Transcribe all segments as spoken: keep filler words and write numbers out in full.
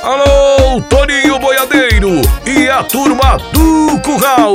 Alô, Toninho Boiadeiro e a turma do Curral.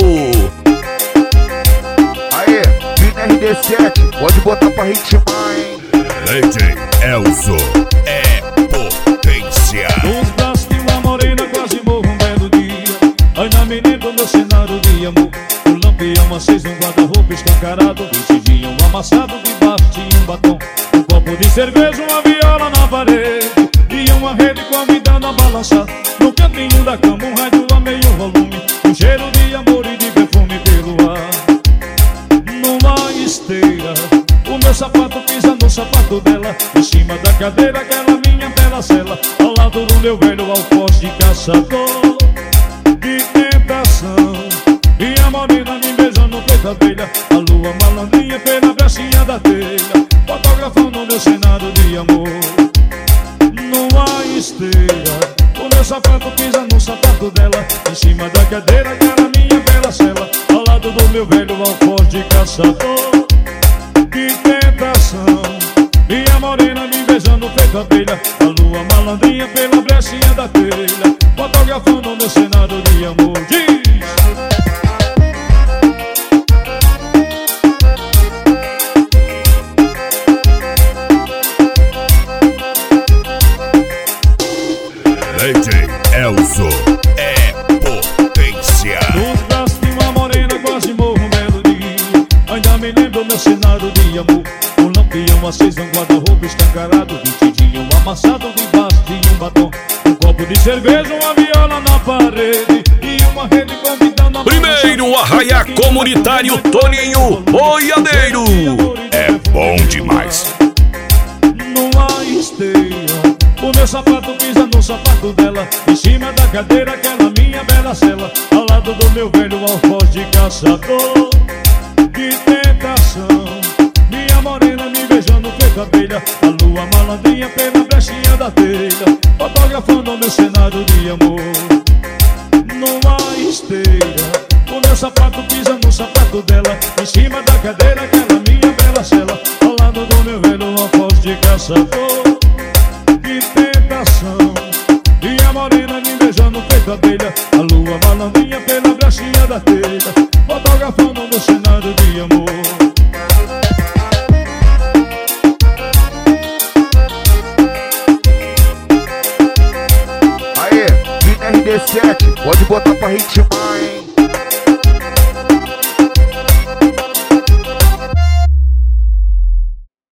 Aê, Vina R D sete, pode botar pra ritmar, hein? D J Elzo é potência. Nos braços de uma morena quase morro um belo dia. Ainda me lembro meu cenário de amor. O lampião aceso, um guarda-roupa escancarado, vestidinho amassado debaixo de um batom. Um copo de cerveja, uma viola na parede e uma rede convidando a balançar. No cantinho da cama um rádio a meio volume, um cheiro de amor e de perfume pelo ar. Numa esteira, o meu sapato pisa no sapato dela, em cima da cadeira aquela minha bela cela, ao lado do meu velho alfoz de caçador. Que tentação, e a morena me beijando no peito abelha, a lua malandrinha pela brechinha da telha, fotografando meu cenário de amor. Numa esteira, o meu sapato pisa no sapato dela, em cima da cadeira aquela minha bela cela, ao lado do meu velho alfoz de caçador. Que tentação, e a morena me beijando no peito abelha, a lua malandrinha pela brechinha da telha, fotografando meu cenário de amor. Diz! D J Elzo é potência. Nos braços de uma morena quase morro um belo dia. Ainda me lembro meu cenário de amor. Um lampião aceso, um guarda-roupa escancarado, vestidinho amassado debaixo de um batom. Um copo de cerveja, uma viola na parede e uma rede convidando a Primeiro arraia comunitário Toninho Boiadeiro. É bom demais. Numa esteira, o meu sapato pisa no sapato dela, em cima da cadeira aquela minha bela cela, ao lado do meu velho alfoz de caçador. Que tentação, minha morena me beijando no peito abelha, a lua malandrinha pela brechinha da telha, fotografando meu cenário de amor. Numa esteira, o meu sapato pisa no sapato dela, em cima da cadeira aquela minha bela cela, ao lado do meu velho alfoz de caçador. Que tentação, e a morena me beijando no peito abelha, a lua malandrinha pela brechinha da telha, fotografando meu cenário de amor. Aê, Vina R D sete, pode botar pra ritmar.